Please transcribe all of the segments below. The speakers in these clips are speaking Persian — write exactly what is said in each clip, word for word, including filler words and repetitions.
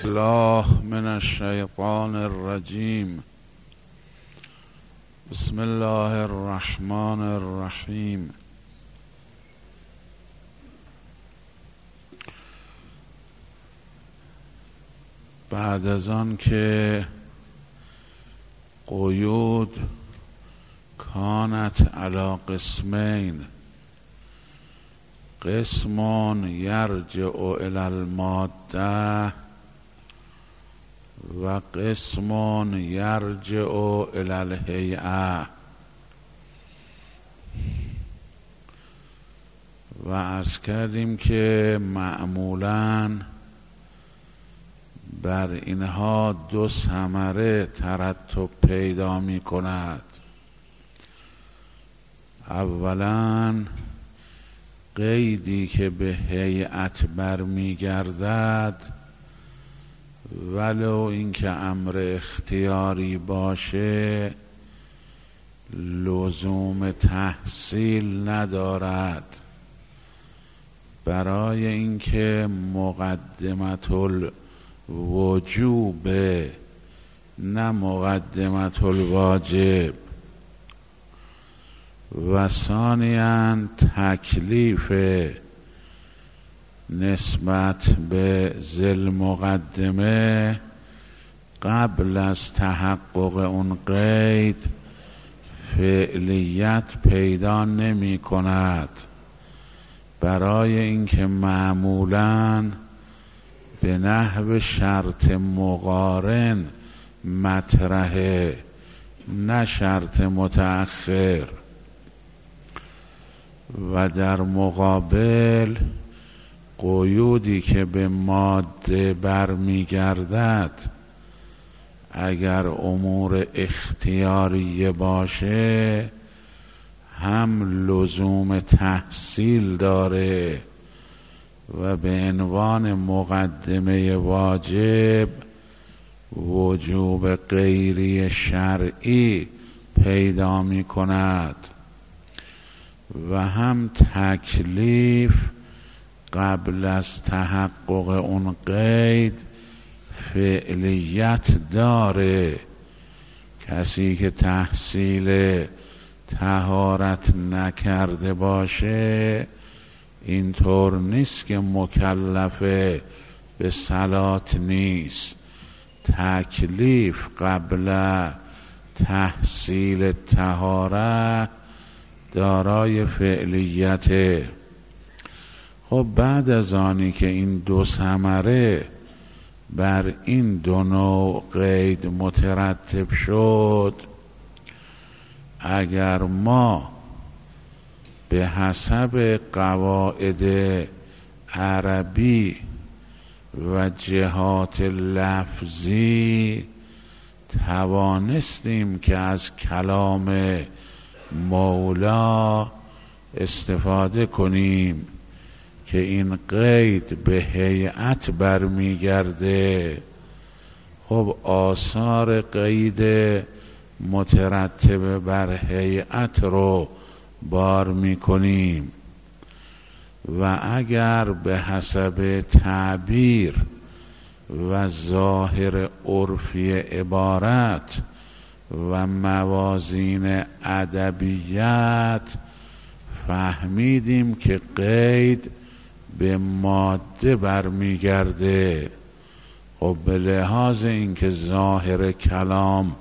الله من الشیطان الرجیم. بسم الله الرحمن الرحیم. بعد از آن که قیود کانت علی قسمین، قسم یرجع الی الماده و قسم یرجع الی الهیئه، و عرض کردیم که معمولاً بر اینها دو ثمره ترتب پیدا می کند. اولاً قیدی که به هیئت برمی گردد ولو اینکه امر اختیاری باشه لزوم تحصیل ندارد، برای اینکه مقدمت الوجوب نه مقدمت الواجب. و ثانیاً تکلیف نسبت به ذی مقدمه قبل از تحقق اون قید فعلیت پیدا نمی کند، برای اینکه معمولاً به نحو شرط مقارن مطرحه نه شرط متأخر. و در مقابل قیودی که به ماده برمی گردد اگر امور اختیاریه باشه هم لزوم تحصیل داره و به عنوان مقدمه واجب وجوب غیری شرعی پیدا می کند، و هم تکلیف قبل از تحقق اون قید فعلیت داره. کسی که تحصیل طهارت نکرده باشه اینطور نیست که مکلف به صلات نیست. تکلیف قبل تحصیل طهارت دارای فعلیت. خب بعد از آنی که این دو ثمره بر این دو نوع قید مترتب شد، اگر ما به حسب قواعد عربی و جهات لفظی توانستیم که از کلام مولا استفاده کنیم که این قید به هیئت برمیگرده، خب آثار قید مترتب بر هیئت رو بار میکنیم. و اگر به حسب تعبیر و ظاهر عرفی عبارت و موازین ادبیات فهمیدیم که قید به ماده برمیگرده، خب به لحاظ اینکه ظاهر کلام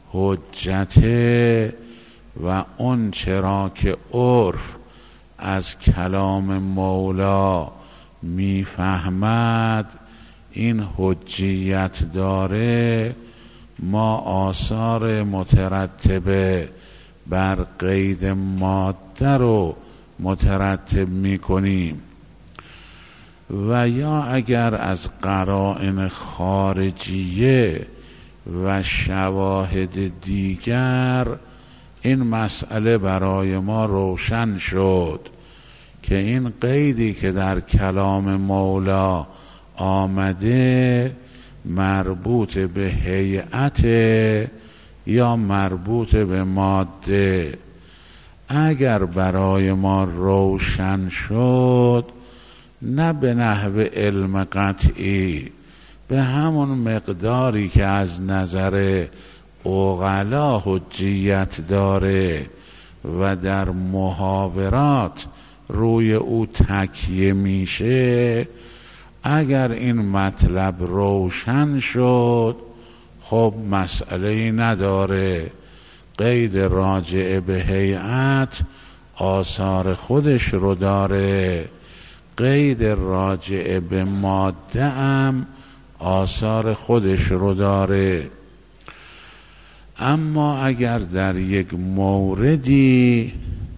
حجته و اون چرا که عرف از کلام مولا میفهمد این حجیت داره، ما آثار مترتبه بر قید ماده رو مترتب میکنیم. و یا اگر از قرائن خارجیه و شواهد دیگر این مسئله برای ما روشن شد که این قیدی که در کلام مولا آمده مربوط به هیئت یا مربوط به ماده. اگر برای ما روشن شد نه به نحو علم قطعی به همون مقداری که از نظر عقلا حجیت داره و در محاورات روی او تکیه میشه، اگر این مطلب روشن شد خب مسئله‌ای نداره. قید راجع به هیئت آثار خودش رو داره، قید راجع به ماده هم آثار خودش رو داره. اما اگر در یک موردی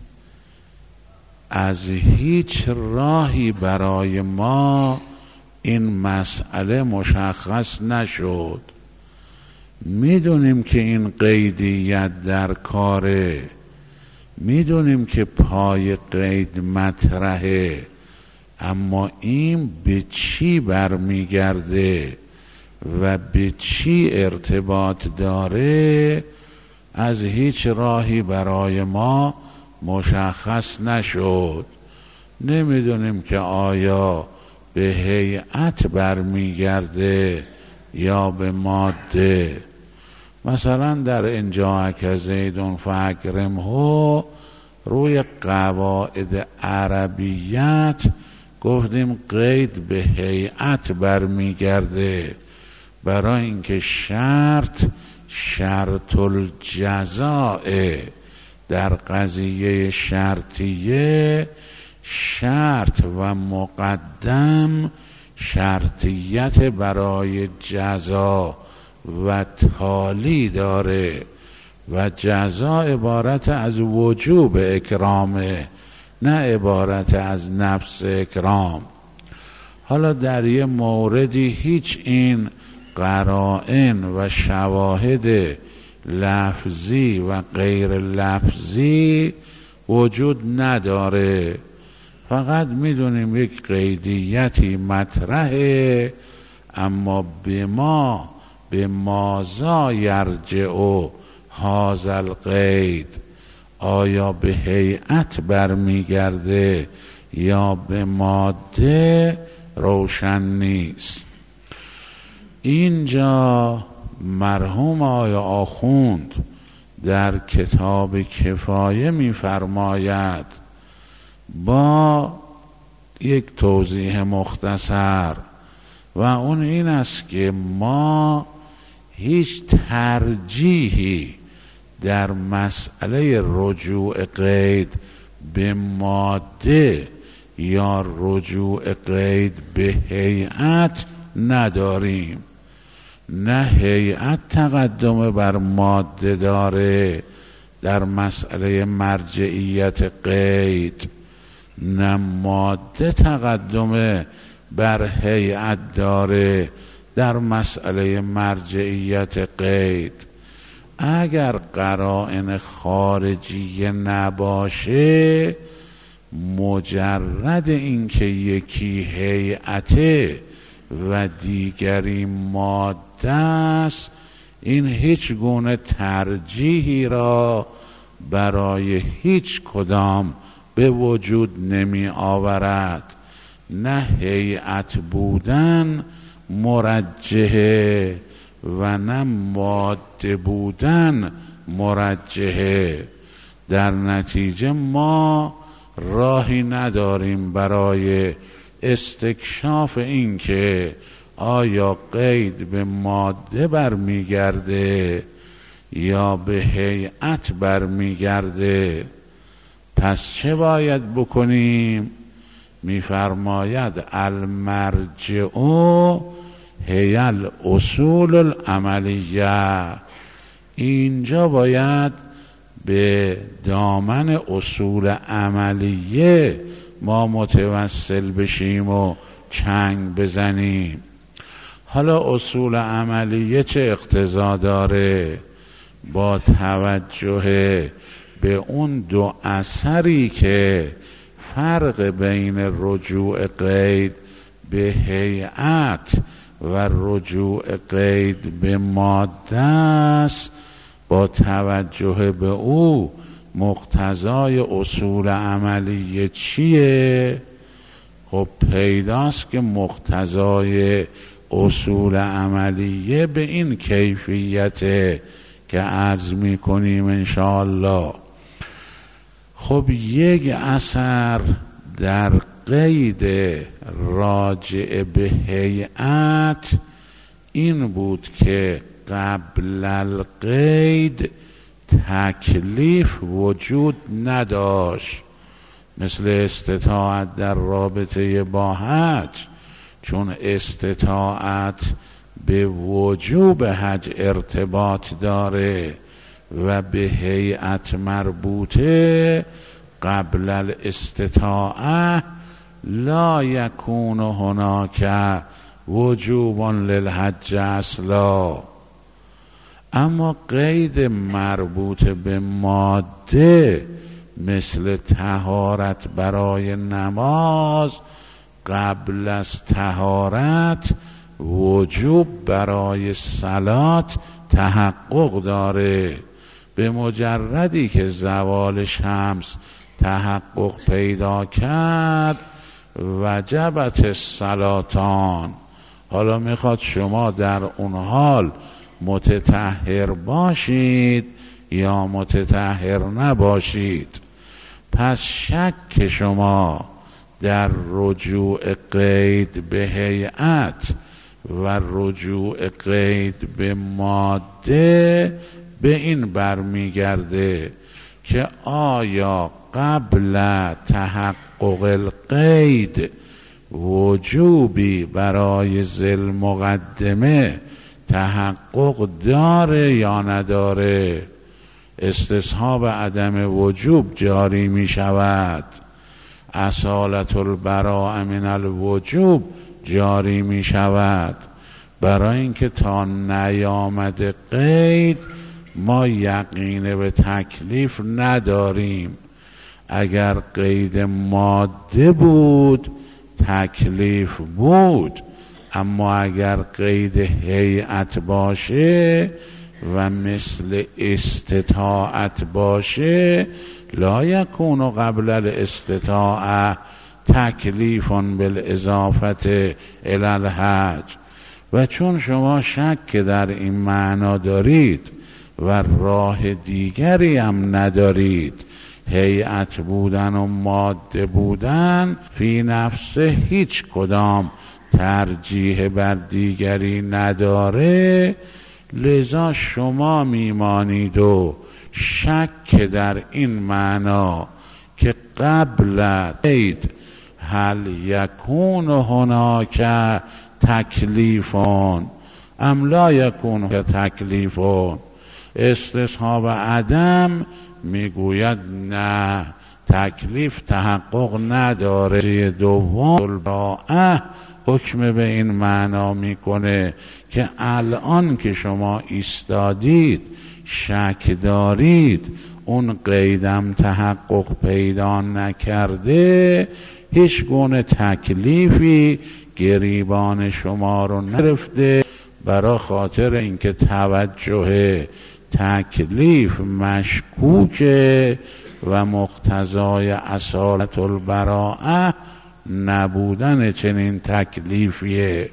از هیچ راهی برای ما این مسئله مشخص نشد، میدونیم که این قیدیت در کاره، میدونیم که پای قید مطرحه، اما این به چی برمیگرده و به چی ارتباط داره از هیچ راهی برای ما مشخص نشد. نمیدونیم که آیا به هیئت برمیگرده یا به ماده. مثلا در انجاک زیدون فاکرمه روی قواعد عربیت گفتیم قید به هیئت برمیگرده، برای اینکه شرط شرط الجزاء، در قضیه شرطیه شرط و مقدم شرطیت برای جزا و تالی داره و جزا عبارت از وجوب اکرامه، نه عبارت از نفس اکرام. حالا در یه موردی هیچ این قرائن و شواهد لفظی و غیر لفظی وجود نداره، فقط میدونیم یک قیدیتی مطرحه، اما به ما به مازا یرجع هذا القید، آیا به هیئت برمیگرده یا به ماده روشن نیست. اینجا مرحوم آقای آخوند در کتاب کفایه می‌فرماید با یک توضیح مختصر، و اون این است که ما هیچ ترجیحی در مسئله رجوع قید به ماده یا رجوع قید به هیئت نداریم. نه هیئت تقدم بر ماده داره در مسئله مرجعیت قید، نه ماده تقدم بر هیئت داره در مسئله مرجعیت قید. اگر قرائن خارجی نباشه، مجرد اینکه یکی هیئته و دیگری ماده است، این هیچ گونه ترجیحی را برای هیچ کدام به وجود نمی آورد. نه هیئت بودن مرجحه و نه ماده بودن مرجحه. در نتیجه ما راهی نداریم برای استکشاف این که آیا قید به ماده برمیگرده یا به هیئت برمیگرده. پس چه باید بکنیم؟ میفرماید المرجع هی الاصول العملیه. اینجا باید به دامن اصول عملیه ما متوسل بشیم و چنگ بزنیم. حالا اصول عملیه چه اقتضا داره؟ با توجه به اون دو اثری که فرق بین رجوع قید به هیئت و رجوع قید به ماده است، با توجه به او مقتضای اصول عملیه چیه؟ خب پیداست که مقتضای اصول عملیه به این کیفیت که عرض می کنیم انشاءالله. خب یک اثر در قید راجع به هیئت این بود که قبل القید تکلیف وجود نداشت، مثل استطاعت در رابطه با حج، چون استطاعت به وجوب حج ارتباط داره و به هیئت مربوطه. قبل الاستطاعه لا یکون هناک وجوب للحج اصلا. اما قید مربوط به ماده مثل طهارت برای نماز، قبل از طهارت وجوب برای صلات تحقق داره. به مجردی که زوال شمس تحقق پیدا کرد وجبت الصلاتان. حالا میخواد شما در اون حال متطهر باشید یا متطهر نباشید. پس شک شما در رجوع قید به هیئت و رجوع قید به ماده به این برمیگرده که آیا قبل تحقق القید وجوبی برای ذی المقدمه تحقق داره یا نداره؟ استصحاب عدم وجوب جاری می شود، اصالت البراء من الوجوب جاری می شود. برای اینکه تا نیامد قید ما یقین به تکلیف نداریم. اگر قید ماده بود تکلیف بود، اما اگر قید هیئت باشه و مثل استطاعت باشه لا یکون قبل الاستطاعه تکلیف بالاضافت الی الحج. و چون شما شک در این معنا دارید و راه دیگری هم ندارید، هیئت بودن و ماده بودن فی نفسه هیچ کدام ترجیح بر دیگری نداره، لذا شما میمانید و شک در این معنا که قبل قید هل یکون هناک تکلیفون ام لا یکون تکلیفون. استصحاب عدم میگوید نه، تکلیف تحقق نداره. دوم البراءه حکم به این معنا میکنه که الان که شما ایستادید شک دارید اون قیدم تحقق پیدا نکرده، هیچ گونه تکلیفی گریبان شما رو نرفته. برای خاطر اینکه توجه تکلیف مشکوکه و مقتضای اصالت البراءه نبودن چنین تکلیفیه.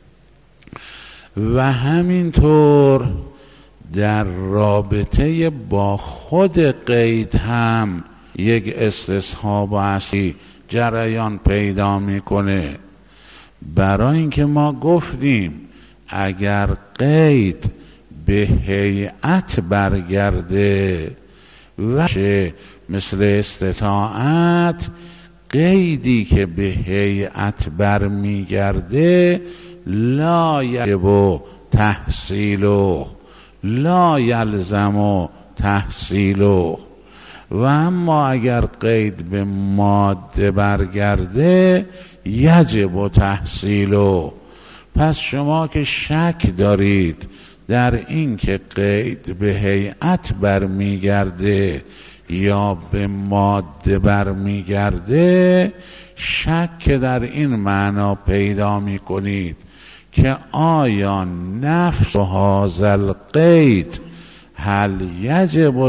و همینطور در رابطه با خود قید هم یک استصحاب اصلی جریان پیدا میکنه. برای اینکه ما گفتیم اگر قید به هیئت برگرده و مثل استطاعت، قیدی که به هیئت برمیگرده لا یجب تحصیله لا یلزم تحصیله. و اما اگر قید به ماده برگرده یجب تحصیله. پس شما که شک دارید در این که قید به هیئت برمیگرده یا به ماده برمیگرده، شک در این معنا پیدا میکنید که آیا نفس هذا القید هل یجب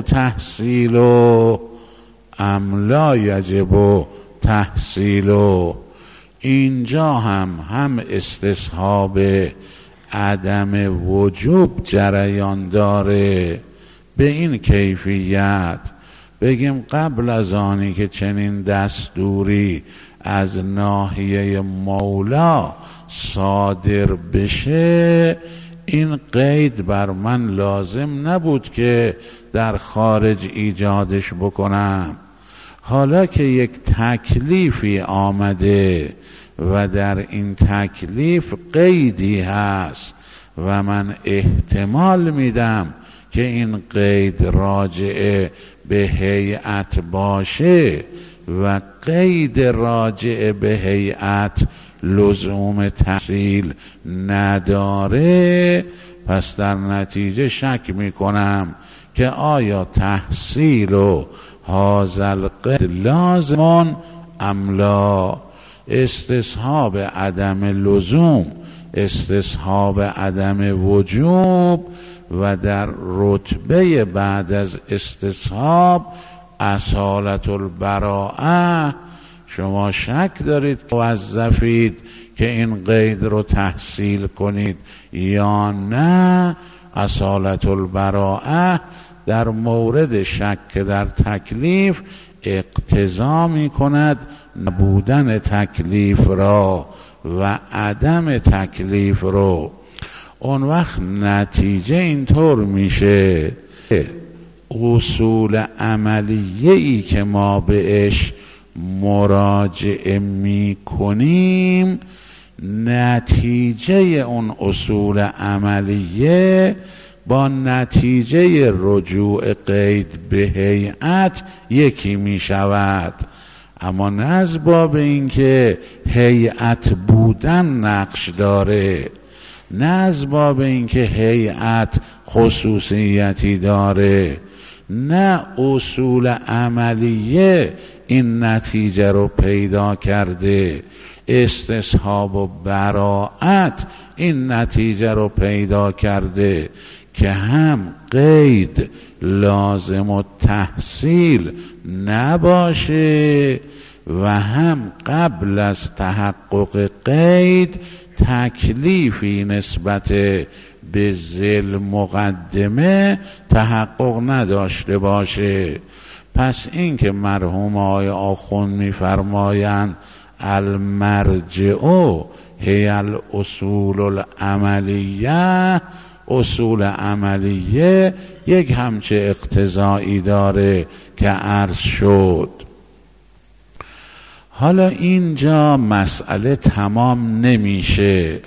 تحصیله ام لا یجب تحصیله. اینجا هم هم استصحاب عدم وجوب جریان داره به این کیفیت بگیم قبل از آنی که چنین دستوری از ناحیه مولا صادر بشه این قید بر من لازم نبود که در خارج ایجادش بکنم. حالا که یک تکلیفی آمده و در این تکلیف قیدی هست و من احتمال میدم که این قید راجعه به هیئت باشه و قید راجعه به هیئت لزوم تحصیل نداره، پس در نتیجه شک میکنم که آیا تحصیل و هازل قید لازمون ام لا. استصحاب عدم لزوم، استصحاب عدم وجوب و در رتبه بعد از استصحاب اصالت البراءه. شما شک دارید موظفید که این قید رو تحصیل کنید یا نه؟ اصالت البراءه در مورد شک در تکلیف اقتضا می کند نبودن تکلیف را و عدم تکلیف رو. اون وقت نتیجه اینطور میشه اصول عملیه ای که ما بهش مراجعه می کنیم، نتیجه اون اصول عملیه با نتیجه رجوع قید به هیئت یکی می شود، اما نه از باب این که هیئت بودن نقش داره، نه از باب این که هیئت خصوصیتی داره، نه اصول عملیه این نتیجه رو پیدا کرده، استصحاب و براءت این نتیجه رو پیدا کرده که هم قید لازم و تحصیل نباشه و هم قبل از تحقق قید تکلیفی نسبت به ذل مقدمه تحقق نداشته باشه. پس این که مرحوم آقای آخوند می‌فرمایند المرجع هی الاصول العملیه، اصول عملیه یک همچه اقتضایی داره که عرض شد. حالا اینجا مسئله تمام نمیشه.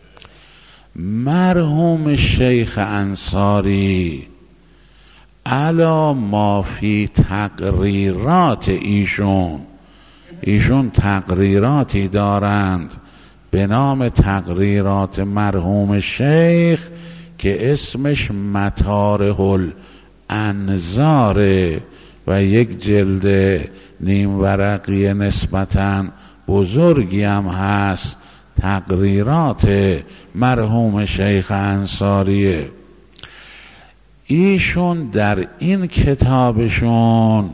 مرحوم شیخ انصاری علا ما فی تقریرات ایشون ایشون تقریراتی دارند به نام تقریرات مرحوم شیخ که اسمش مطارح الانظاره و یک جلد نیم ورقی نسبتاً بزرگی هم هست، تقریرات مرحوم شیخ انصاریه. ایشون در این کتابشون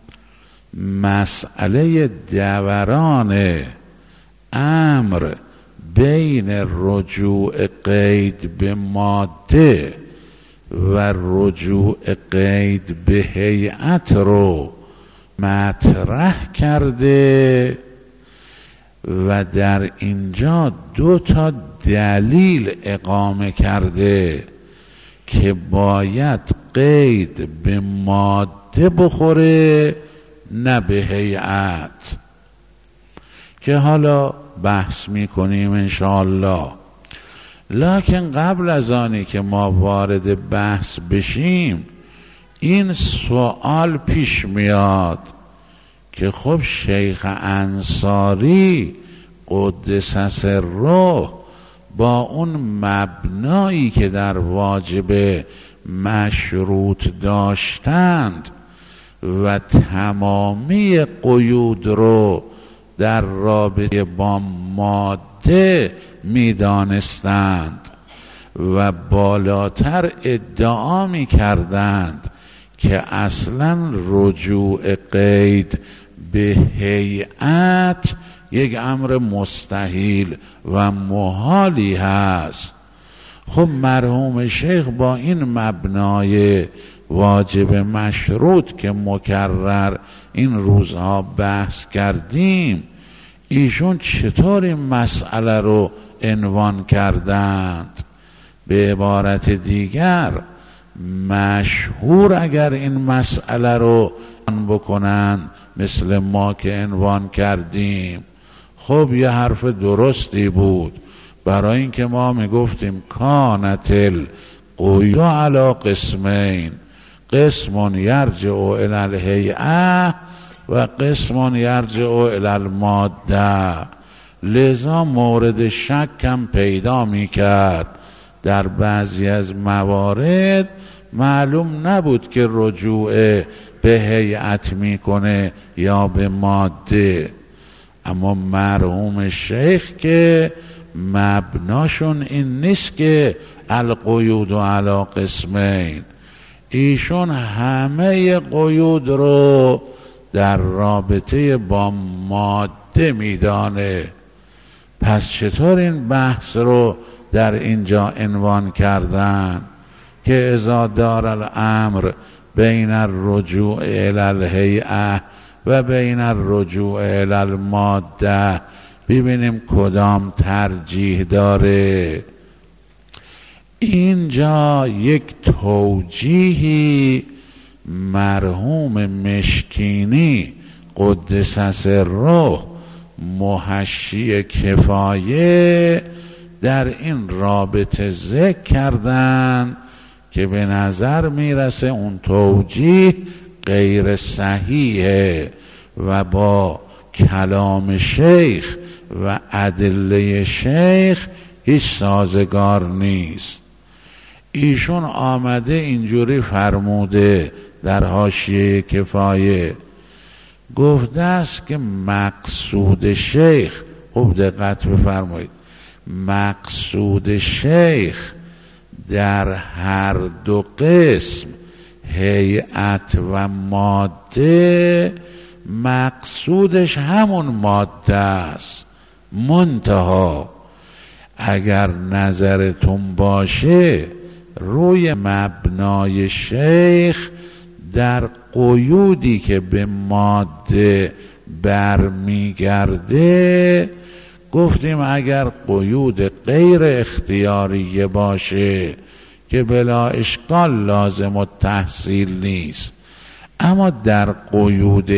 مسئله دوران امر بین رجوع قید به ماده و رجوع قید به هیئت رو مطرح کرده و در اینجا دو تا دلیل اقامه کرده که باید قید به ماده بخوره نه به هیئت، که حالا بحث میکنیم انشاءالله. لکن قبل از آنی که ما وارد بحث بشیم این سوال پیش میاد که خب شیخ انصاری قدس سره با اون مبنایی که در واجب مشروط داشتند و تمامی قیود رو در رابطه با ماده میدانستند و بالاتر ادعا میکردند که اصلا رجوع قید به هیئت یک امر مستحیل و محالی هست. خب مرحوم شیخ با این مبنای واجب مشروط که مکرر این روزها بحث کردیم، ایشون چطور این مسئله رو عنوان کردند؟ به عبارت دیگر مشهور اگر این مسئله رو بکنن مثل ما که عنوان کردیم، خب یه حرف درستی بود، برای اینکه ما میگفتیم کانت القیود علی قسمین، قسم یرجع الی الهیئه و قسم یرجع الی الماده. لذا مورد شک هم پیدا میکرد، در بعضی از موارد معلوم نبود که رجوع به هیئت میکنه یا به ماده. اما مرحوم شیخ که مبناشون این نیست که القیود علی قسمین، ایشون همه قیود رو در رابطه با ماده میدانه. پس چطور این بحث رو در اینجا عنوان کردن که اذا دار الامر بین الرجوع الی الهیئه و بین الرجوع الی الماده، ببینیم کدام ترجیح داره. اینجا یک توجیهی مرحوم مشکینی قدس سره محشی کفایه در این رابطه ذکر کردن که به نظر میرسه اون توجیه غیر صحیحه و با کلام شیخ و ادله شیخ هیچ سازگار نیست. ایشون آمده اینجوری فرموده در حاشیه کفایه، گفته است که مقصود شیخ، خوب دقت بفرمایید، مقصود شیخ در هر دو قسم هیئت و ماده، مقصودش همون ماده است. منتها اگر نظرتون باشه روی مبنای شیخ در قیودی که به ماده برمیگرده، گفتیم اگر قیود غیر اختیاریه باشه که بلا اشکال لازم التحصیل نیست، اما در قیود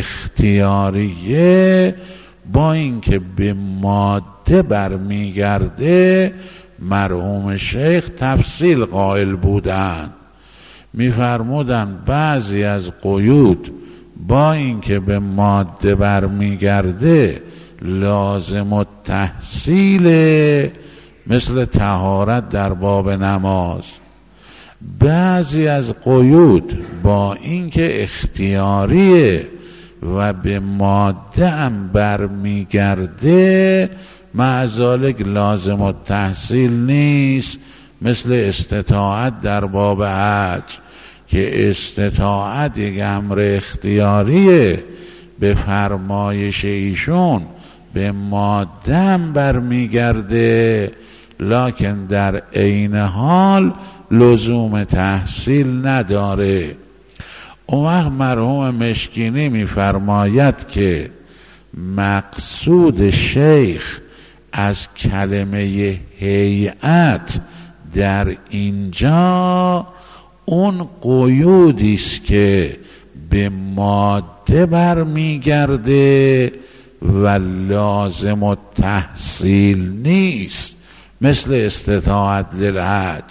اختیاریه با اینکه به ماده برمیگرده مرحوم شیخ تفصیل قائل بودن، میفرمودن بعضی از قیود با اینکه به ماده برمیگرده لازم التحصیل، مثل طهارت در باب نماز. بعضی از قیود با اینکه اختیاریه و به ماده هم برمیگرده معذالک لازم التحصیل نیست، مثل استطاعت در باب حج که استطاعت یک امر اختیاریه، به فرمایش ایشون به ماده هم برمیگرده، لکن در عین حال لزوم تحصیل نداره. اون وقت مرحوم مشکینی میفرماید که مقصود شیخ از کلمه هیئت در اینجا اون قیودی است که به ماده برمیگرده و لازم التحصیل نیست، مثل استطاعت للحج.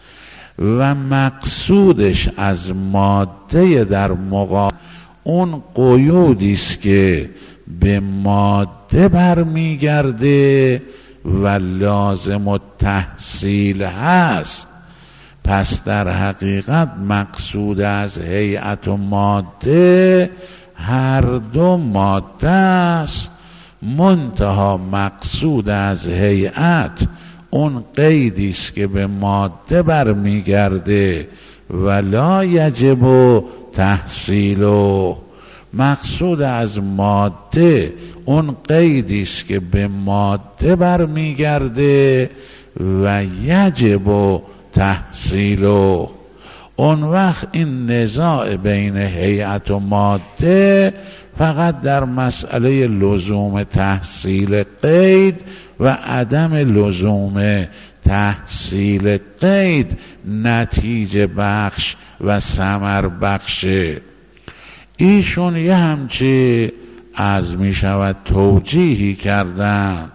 و مقصودش از ماده در مقابل اون قیودی است که به ماده برمیگرده و لازم التحصیل هست. پس در حقیقت مقصود از هیئت و ماده هر دو ماده است، منتها مقصود از هیئت اون قیدی است که به ماده برمیگرده و لا یجب تحصیله. مقصود از ماده اون قیدی است که به ماده برمیگرده و یجب تحصیله. اون وقت این نزاع بین هیئت و ماده فقط در مسئله لزوم تحصیل قید و عدم لزوم تحصیل قید نتیجه بخش و ثمر بخشه. ایشون یه همچی عرض می شود توجیهی کردن،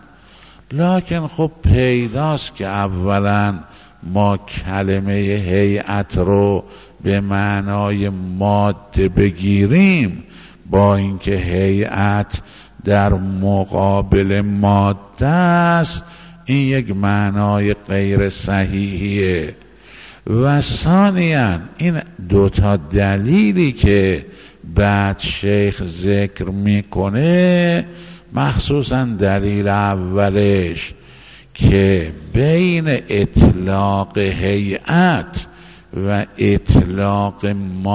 لکن خب پیداست که اولا ما کلمه هیئت رو به معنای ماده بگیریم، با اینکه هیئت در مقابل ماده است، این یک معنای غیر صحیحیه. و ثانیاً این دوتا دلیلی که بعد شیخ ذکر میکنه، مخصوصاً دلیل اولش که بین اطلاق هیئت و اطلاق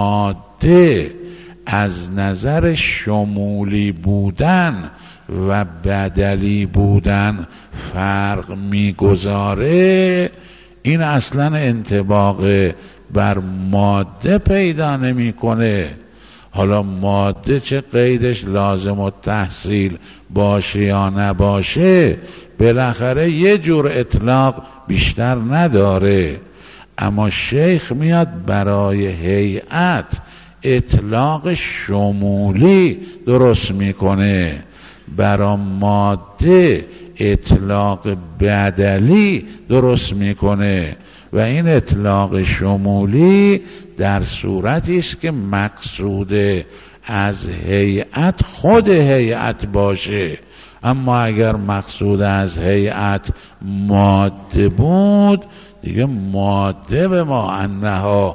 ماده از نظر شمولی بودن و بدلی بودن فرق میگذاره، این اصلا انطباق بر ماده پیدا نمیکنه. حالا ماده چه قیدش لازم التحصیل باشه یا نباشه، بالاخره یه جور اطلاق بیشتر نداره. اما شیخ میاد برای هیئت اطلاق شمولی درست میکنه، برای ماده اطلاق بدلی درست میکنه. و این اطلاق شمولی در صورتی است که مقصود از هیئت خود هیئت باشه. اما اگر مقصود از هیئت ماده بود، دیگه ماده به ما انها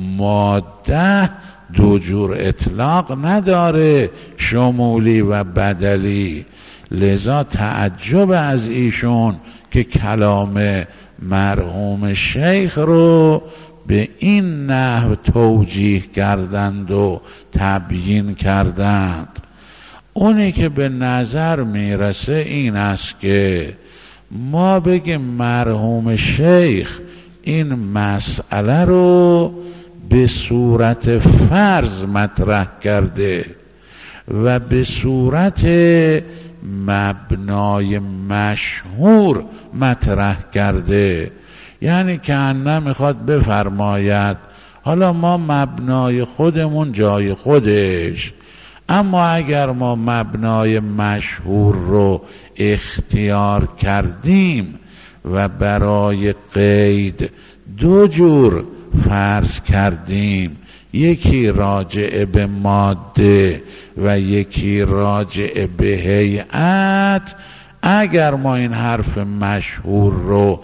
ماده دو جور اطلاق نداره، شمولی و بدلی. لذا تعجب از ایشون که کلام مرحوم شیخ رو به این نحو توجیه کردند و تبیین کردند. اونی که به نظر میرسه این است که ما بگیم مرحوم شیخ این مسئله رو به صورت فرض مطرح کرده و به صورت مبنای مشهور مطرح کرده. یعنی که انه میخواد بفرماید حالا ما مبنای خودمون جای خودش، اما اگر ما مبنای مشهور رو اختیار کردیم و برای قید دو جور فرض کردیم، یکی راجع به ماده و یکی راجع به هیئت، اگر ما این حرف مشهور رو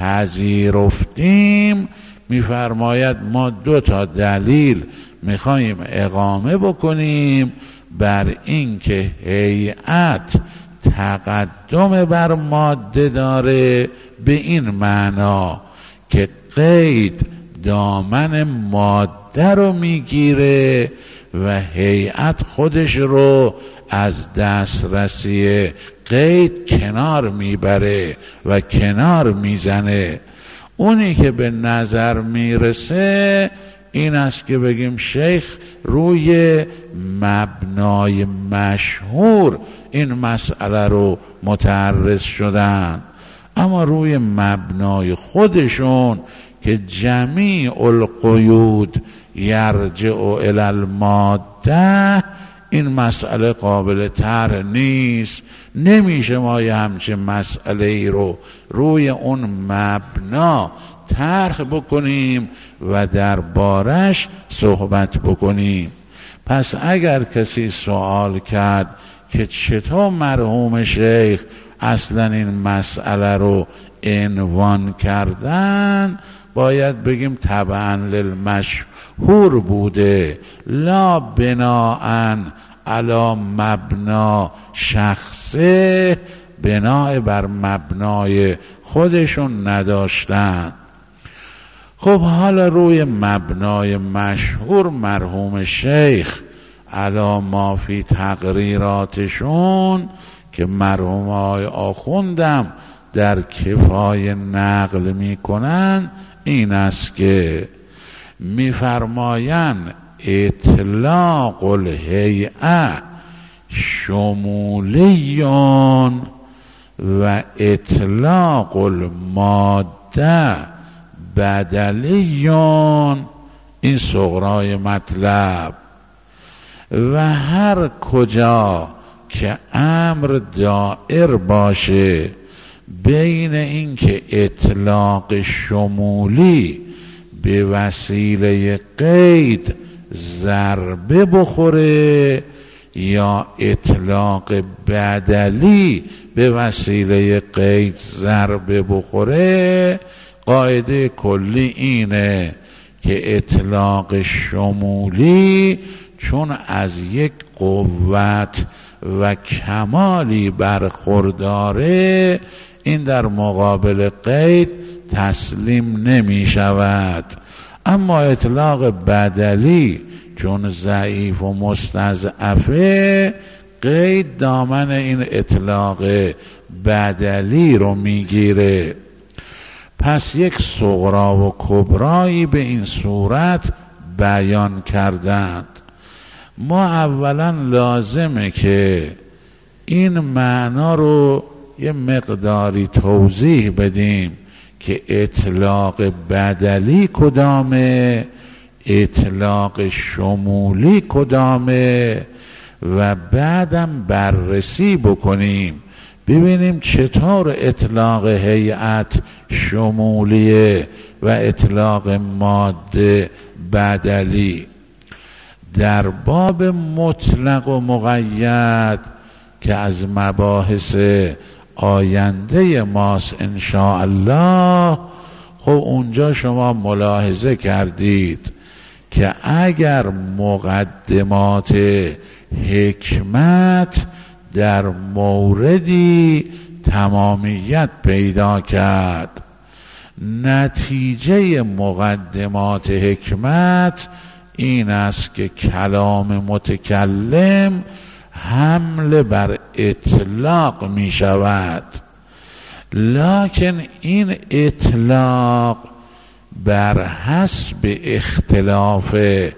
پذیرفتیم، میفرماید ما دو تا دلیل میخوایم اقامه بکنیم بر این که هیئت تقدم بر ماده داره، به این معنا که قید دامن ماده رو میگیره و هیئت خودش رو از دسترسی قید کنار میبره و کنار میزنه. اونی که به نظر میرسه این است که بگیم شیخ روی مبنای مشهور این مسئله رو متعرض شدن، اما روی مبنای خودشون که جمیع القیود یرجع الی الماده، این مسئله قابل طرح نیست. نمیشه ما یه همچه مسئله ای رو روی اون مبنا طرح بکنیم و در بارش صحبت بکنیم. پس اگر کسی سوال کرد که چطور مرحوم شیخ اصلا این مسئله رو عنوان کردن، باید بگیم طبعا للمشهور بوده، لا بناءً علی مبنا شخصه، بنای بر مبنای خودشون نداشتن. خب حالا روی مبنای مشهور مرحوم شیخ علا ما فی تقریراتشون که مرحوم آقای آخوندم در کفایه نقل میکنن این است که میفرمایند اطلاق الهیئه شمولیون و اطلاق الماده بدلیون. این صغرای مطلب. و هر کجا که امر دائر باشه بین اینکه اطلاق شمولی به وسیله قید ضربه بخوره یا اطلاق بدلی به وسیله قید ضربه بخوره، قاعده کلی اینه که اطلاق شمولی چون از یک قوت و کمالی برخورداره این در مقابل قید تسلیم نمی شود. اما اطلاق بدلی چون ضعیف و مستضعفه قید دامن این اطلاق بدلی رو میگیره. پس یک صغرا و کبرایی به این صورت بیان کردند. ما اولا لازمه که این معنا رو یه مقداری توضیح بدیم که اطلاق بدلی کدامه، اطلاق شمولی کدامه، و بعدم بررسی بکنیم ببینیم چطور اطلاق هیئت شمولیه و اطلاق ماده بدلی. در باب مطلق و مقید که از مباحث آینده ماست انشاءالله، خب اونجا شما ملاحظه کردید که اگر مقدمات حکمت در موردی تمامیت پیدا کرد، نتیجه مقدمات حکمت این است که کلام متکلم حمل بر اطلاق می شود، لکن این اطلاق بر حسب اختلاف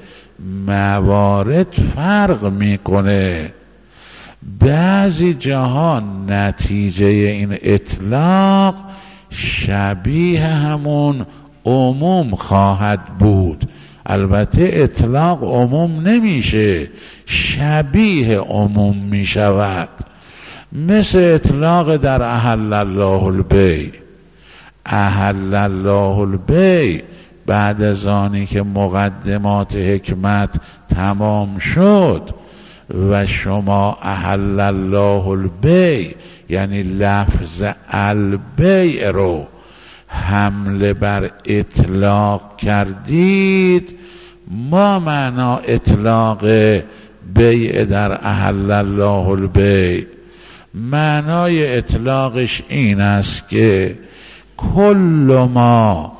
موارد فرق میکنه. بعضی جاها نتیجه این اطلاق شبیه همون عموم خواهد بود، البته اطلاق عموم نمیشه، شبیه عموم میشود. مثل اطلاق در احل الله البیع. احل الله البیع بعد از آنی که مقدمات حکمت تمام شد و شما احل الله البیع یعنی لفظ البیع رو حمله بر اطلاق کردید، ما معنا اطلاق بیع در احل الله البیع، معنای اطلاقش این است که کل ما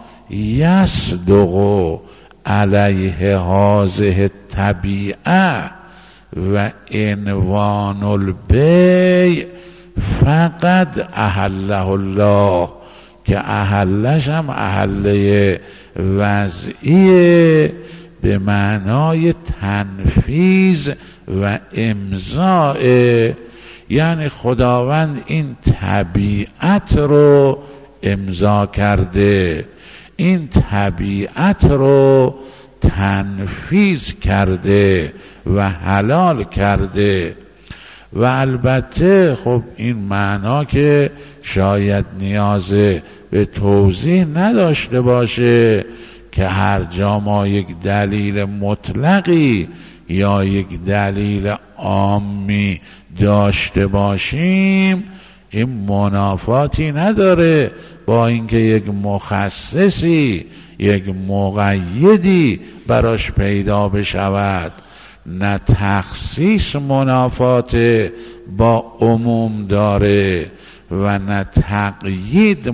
یصدق علیه هذه الطبیعه و عنوان البیع فقط احله الله، که احلش هم احله وضعیه به معنای تنفیذ و امضاء، یعنی خداوند این طبیعت رو امضا کرده، این طبیعت رو تنفیذ کرده و حلال کرده. و البته خب این معنا که شاید نیاز به توضیح نداشته باشه که هر جا ما یک دلیل مطلقی یا یک دلیل عامی داشته باشیم این منافاتی نداره با اینکه یک مخصصی یک مقیدی براش پیدا بشود. نه تخصیص منافات با عموم داره و نه تقیید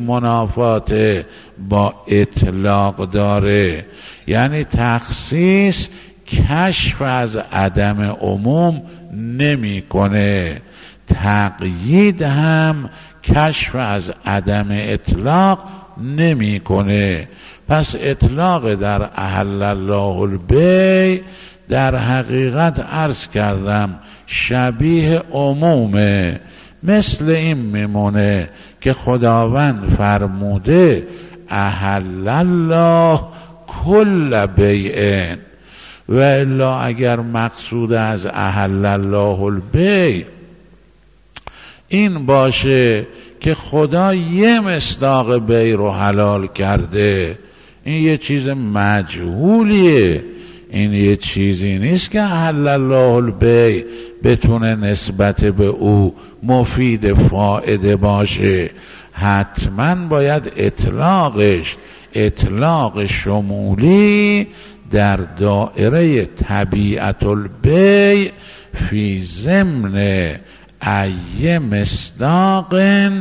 منافات با اطلاق داره. یعنی تخصیص کشف از عدم عموم نمیکنه، تقیید هم کشف از عدم اطلاق نمیکنه. پس اطلاق در احل الله البیع در حقیقت عرض کردم شبیه عمومه. مثل این میمونه که خداوند فرموده احل الله کل بیع، و الا اگر مقصود از احل الله البیع این باشه که خدا یه مصداق بیع رو حلال کرده، این یه چیز مجهولیه، این یه چیزی نیست که احل الله البیع بتونه نسبت به او مفید فائده باشه. حتما باید اطلاقش اطلاق شمولی در دائره طبیعت البیع فی ضمن ای مصداق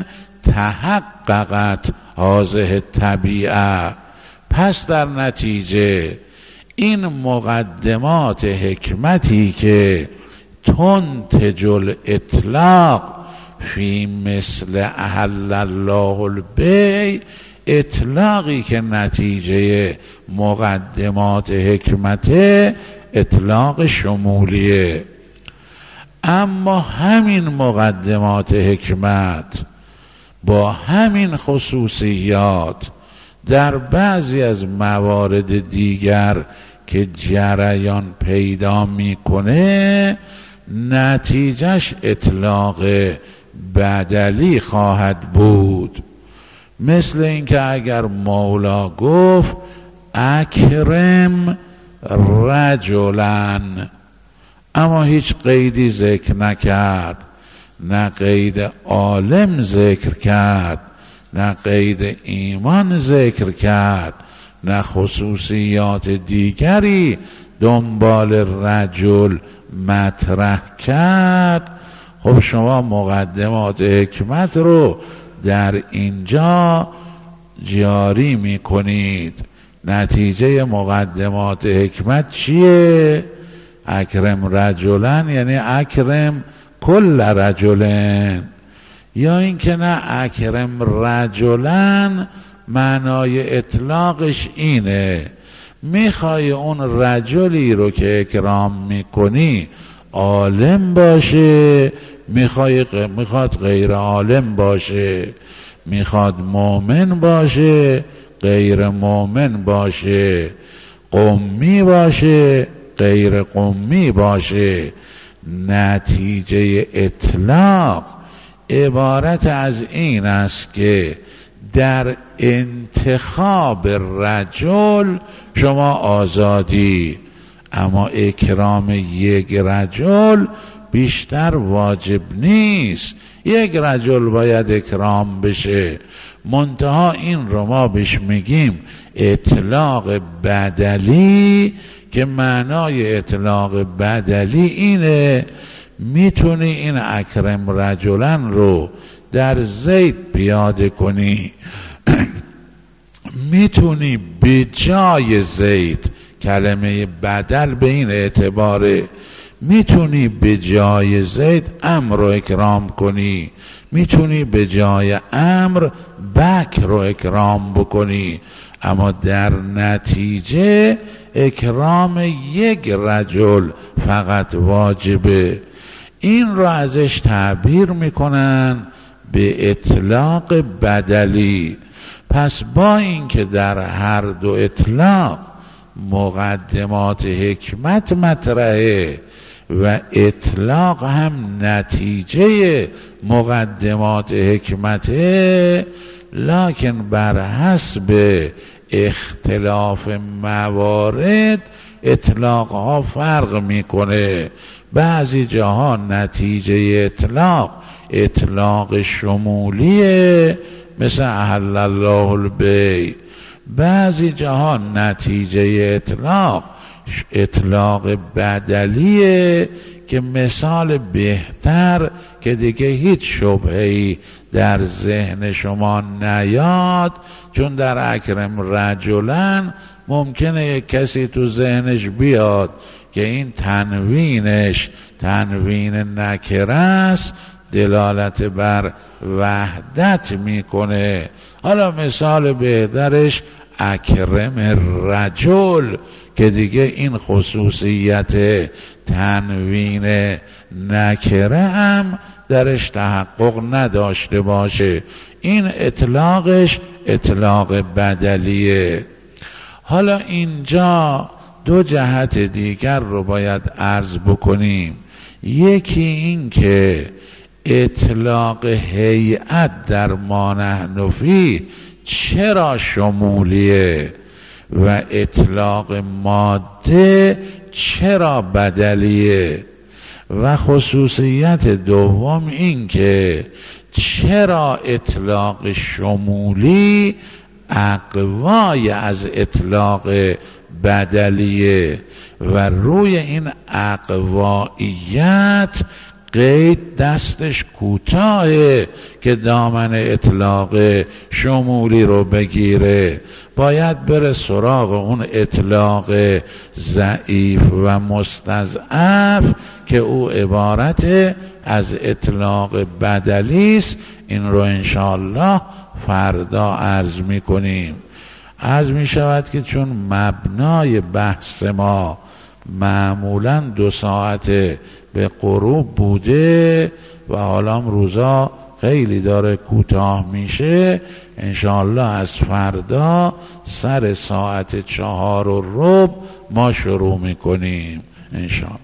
تحققت هذه طبیعه. پس در نتیجه این مقدمات حکمتی که تنتج الاطلاق فی مثل احل الله البیع، اطلاقی که نتیجه مقدمات حکمت اطلاق شمولیه. اما همین مقدمات حکمت با همین خصوصیات در بعضی از موارد دیگر که جریان پیدا میکنه نتیجهش اطلاق بدلی خواهد بود. مثل اینکه اگر مولا گفت اکرم رجلن، اما هیچ قیدی ذکر نکرد، نه قید عالم ذکر کرد، نه قید ایمان ذکر کرد، نه خصوصیات دیگری دنبال رجل مطرح کرد. خب شما مقدمات حکمت رو در اینجا جاری می کنید. نتیجه مقدمات حکمت چیه؟ اکرم رجلن یعنی اکرم کل رجلن، یا اینکه نه اکرم رجلن معنای اطلاقش اینه میخوای اون رجلی رو که اکرام میکنی عالم باشه، میخوای میخواد غیر عالم باشه، میخواد مؤمن باشه غیر مؤمن باشه، قمی باشه غیر قمی باشه. نتیجه اطلاق عبارت از این است که در انتخاب رجل شما آزادی، اما اکرام یک رجل بیشتر واجب نیست. یک رجل باید اکرام بشه، منتها این رو ما بهش میگیم اطلاق بدلی، که معنای اطلاق بدلی اینه میتونی این اکرم رجلن رو در زید پیاده کنی میتونی به جای زید، کلمه بدل به این اعتباره، میتونی به جای زید امر رو اکرام کنی، میتونی به جای امر بکر رو اکرام بکنی، اما در نتیجه اکرام یک رجل فقط واجبه. این رو ازش تعبیر میکنن به اطلاق بدلی. پس با اینکه در هر دو اطلاق مقدمات حکمت مطرحه و اطلاق هم نتیجه مقدمات حکمته، لکن بر حسب اختلاف موارد اطلاق ها فرق میکنه. بعضی جاها نتیجه اطلاق اطلاق شمولیه مثل احل الله البیع، بعضی جاها نتیجه اطلاق اطلاق بدلیه که مثال بهتر که دیگه هیچ شبهه‌ای در ذهن شما نیاد، چون در اکرم رجلن ممکنه یک کسی تو ذهنش بیاد که این تنوینش تنوین نکره است، دلالت بر وحدت میکنه. حالا مثال بهترش اکرم رجل که دیگه این خصوصیت تنوین نکره هم درش تحقق نداشته باشه، این اطلاقش اطلاق بدلیه. حالا اینجا دو جهت دیگر رو باید عرض بکنیم. یکی این که اطلاق هیئت در ما نحن فیه چرا شمولیه و اطلاق ماده چرا بدلیه، و خصوصیت دوم این که چرا اطلاق شمولی اقوای از اطلاق بدلیه و روی این اقواییت قید دستش کوتاهه که دامن اطلاق شمولی رو بگیره. باید بره سراغ اون اطلاق ضعیف و مستضعف که او عبارت از اطلاق بدلی است. این رو انشاءالله فردا عرض میکنیم. عرض میشود که چون مبنای بحث ما معمولا دو ساعت به غروب بوده و حالا روزا خیلی داره کوتاه میشه، انشاءالله از فردا سر ساعت چهار و ربع ما شروع میکنیم انشاءالله.